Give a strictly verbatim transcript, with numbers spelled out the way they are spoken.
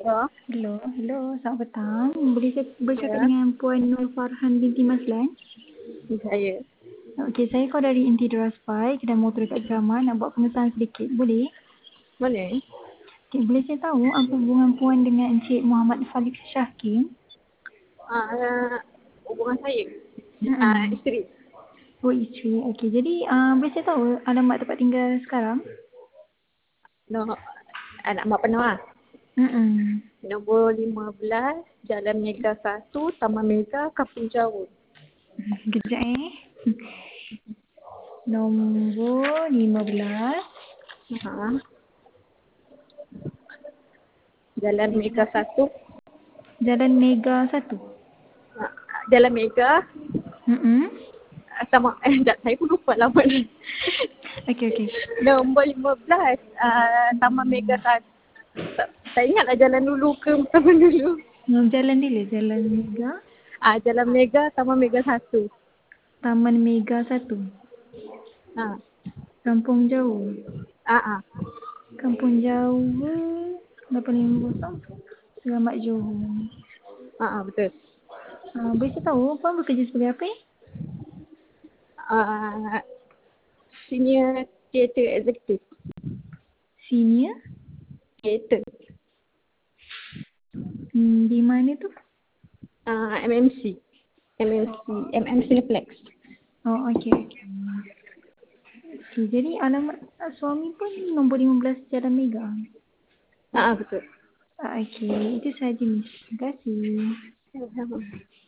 Ya, Hello, hello, selamat petang. Boleh saya bercakap ya, dengan Puan Nur Farhan binti Maslan? saya. Okey, saya call dari Inti Deraspai, kedai motor dekat Asrama. Nak buat pengesahan sedikit, boleh? Boleh? Okey, boleh saya tahu apa hubungan Puan dengan Encik Muhammad Falik Syahkim? Uh, hubungan saya. Uh, Hmm. isteri. Oh, isteri. Okey, jadi uh, boleh saya tahu alamat tempat tinggal sekarang? No, anak mak penuh lah. Hmm. Nombor lima belas, Jalan Mega satu, Taman Mega, Kampung Jawa. Kejap eh. Nombor lima belas. Ha. Jalan Mega satu. Jalan Mega satu. Uh, Jalan Mega. Hmm. Uh, sama, eh, sekejap, saya pun lupa lama ni. Okey, okey. Nombor lima belas, uh, Taman Mega satu. Saya ingatlah jalan dulu ke taman dulu. Jalan dia, Jalan Mega. Ah, uh, Jalan Mega, Taman Mega satu. Taman Mega satu. Ha. Kampung Jauh. Ah, ah. Kampung Jauh. lapan lima kosong. Selamat Johor. Ah, ah, betul. Uh, boleh saya tahu Puan bekerja sebagai apa? Eh? Uh, senior theatre executive. Senior? Theatre. Hmm, di mana tu? Uh, M M C. M M C. M M C Cineplex. Oh, okey, okey. Okay, jadi alamat uh, suami pun nombor lima belas Jalan Mega. Ah, ah, betul. Uh, okey, itu sahaja, Miss. Terima kasih. Sama-sama.